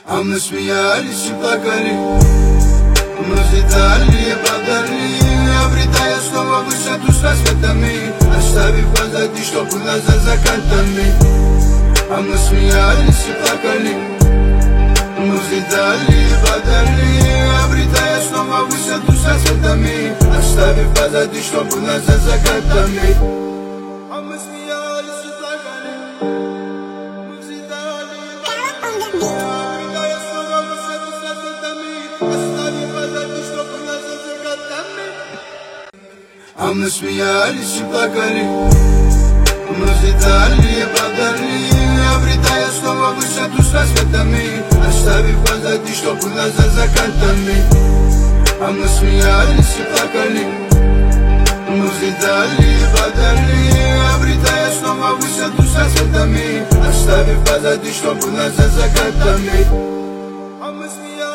А мы смеялись и плакали, мы взлетали и падали, обретая снова высоту с рассветами, оставив позади, что было за закатами. А мы смеялись и плакали, мы взлетали и падали, обретая снова высоту с рассветами, оставив позади, что было за закатами. А мы смеялись и плакали, мы взлетали и падали, обретая снова высоту с рассветами, оставив позади, что было за закатами. А мы смеялись и плакали, мы взлетали и падали, обретая снова высоту с рассветами, оставив позади, что было за закатами. А мы смеялись и плакали, мы взлетали и падали, обретая снова высоту с рассветами, оставив позади, что было за закатами. А мы смеялись.